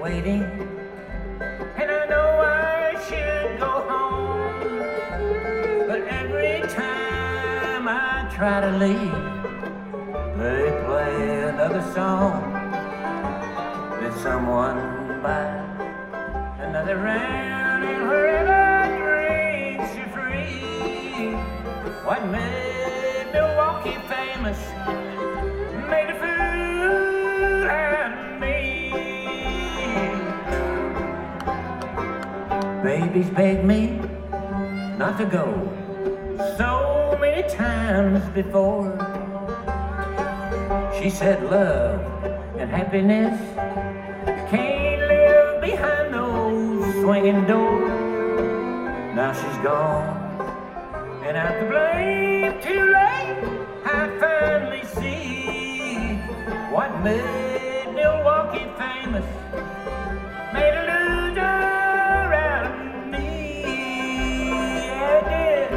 waiting, and I know I should go home, but every time I try to leave, they play another song. There's someone by another round, and wherever drinks you free. What made Milwaukee famous made a fool out of me. Baby's begged me not to go so many times before. She said love and happiness can't live behind those swinging doors. Now she's gone, and I'm to blame. Too late, I finally see what made Milwaukee famous made a loser out of me. Yeah, it did.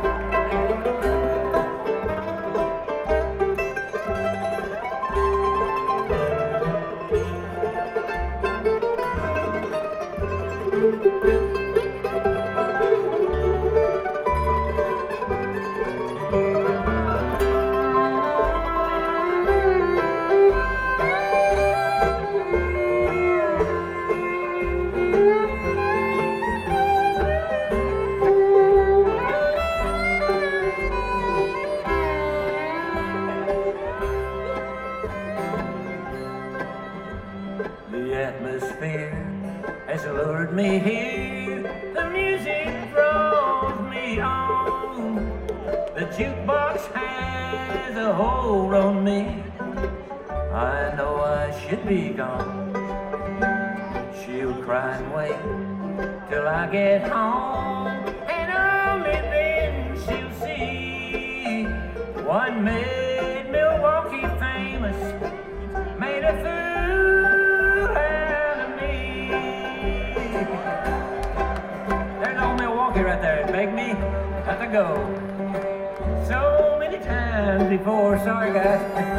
The atmosphere has lured me here. The music draws me on. The jukebox has a hold on me. I know I should be gone. She'll cry and wait till I get home, and only then she'll see what made Milwaukee famous made a fool out of me. There's old Milwaukee right there. It begged me not to go so many times before. Sorry, guys.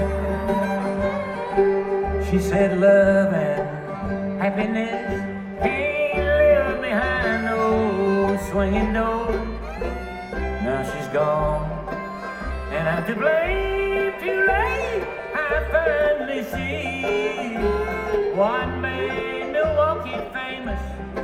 She said love and happiness can't live behind those swinging doors. Now she's gone, and I'm to blame. Too late, I finally see what made Milwaukee famous